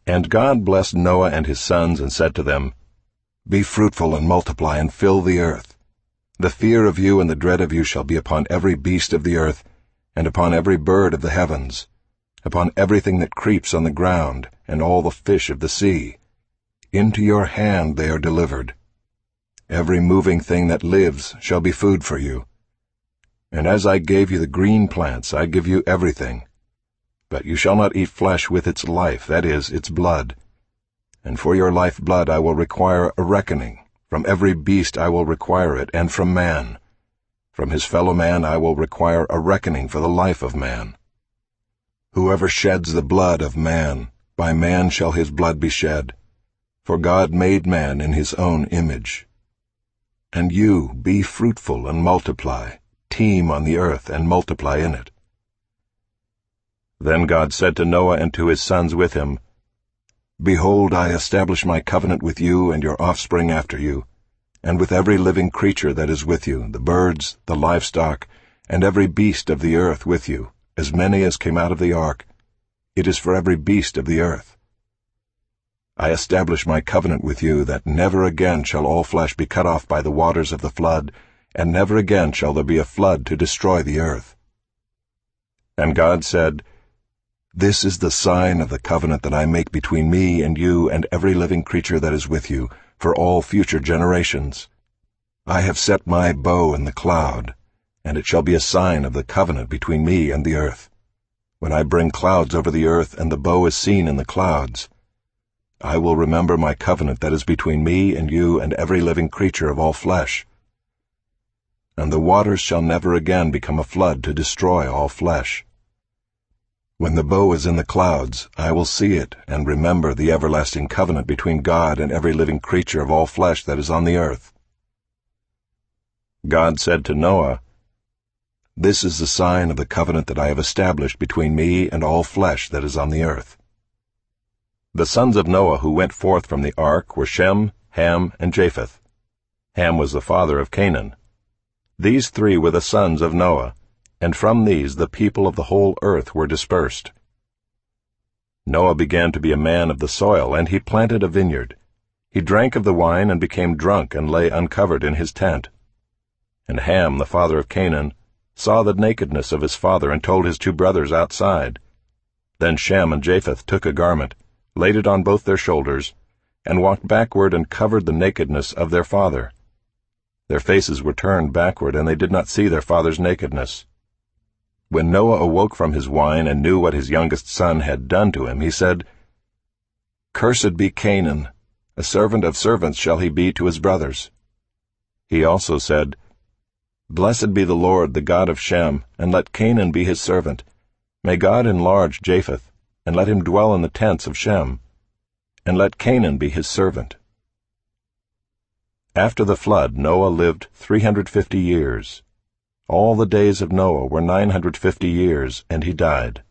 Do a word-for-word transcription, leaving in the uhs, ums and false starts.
And God blessed Noah and his sons and said to them, Be fruitful and multiply and fill the earth. The fear of you and the dread of you shall be upon every beast of the earth, and upon every bird of the heavens, upon everything that creeps on the ground, and all the fish of the sea. Into your hand they are delivered. Every moving thing that lives shall be food for you. And as I gave you the green plants, I give you everything. But you shall not eat flesh with its life, that is, its blood. And for your lifeblood I will require a reckoning. From every beast I will require it, and from man. From his fellow man I will require a reckoning for the life of man. Whoever sheds the blood of man, by man shall his blood be shed. For God made man in his own image. And you be fruitful and multiply, teem on the earth and multiply in it. Then God said to Noah and to his sons with him, Behold, I establish my covenant with you and your offspring after you, and with every living creature that is with you, the birds, the livestock, and every beast of the earth with you, as many as came out of the ark. It is for every beast of the earth. I establish my covenant with you that never again shall all flesh be cut off by the waters of the flood, and never again shall there be a flood to destroy the earth. And God said, This is the sign of the covenant that I make between me and you and every living creature that is with you, for all future generations. I have set my bow in the cloud, and it shall be a sign of the covenant between me and the earth. When I bring clouds over the earth, and the bow is seen in the clouds, I will remember my covenant that is between me and you and every living creature of all flesh. And the waters shall never again become a flood to destroy all flesh. When the bow is in the clouds, I will see it and remember the everlasting covenant between God and every living creature of all flesh that is on the earth. God said to Noah, This is the sign of the covenant that I have established between me and all flesh that is on the earth. The sons of Noah who went forth from the ark were Shem, Ham, and Japheth. Ham was the father of Canaan. These three were the sons of Noah, and from these the people of the whole earth were dispersed. Noah began to be a man of the soil, and he planted a vineyard. He drank of the wine and became drunk and lay uncovered in his tent. And Ham, the father of Canaan, saw the nakedness of his father and told his two brothers outside. Then Shem and Japheth took a garment, laid it on both their shoulders, and walked backward and covered the nakedness of their father. Their faces were turned backward, and they did not see their father's nakedness. When Noah awoke from his wine and knew what his youngest son had done to him, he said, Cursed be Canaan, a servant of servants shall he be to his brothers. He also said, Blessed be the Lord, the God of Shem, and let Canaan be his servant. May God enlarge Japheth, and let him dwell in the tents of Shem, and let Canaan be his servant. After the flood Noah lived three hundred fifty years. All the days of Noah were nine hundred fifty years, and he died.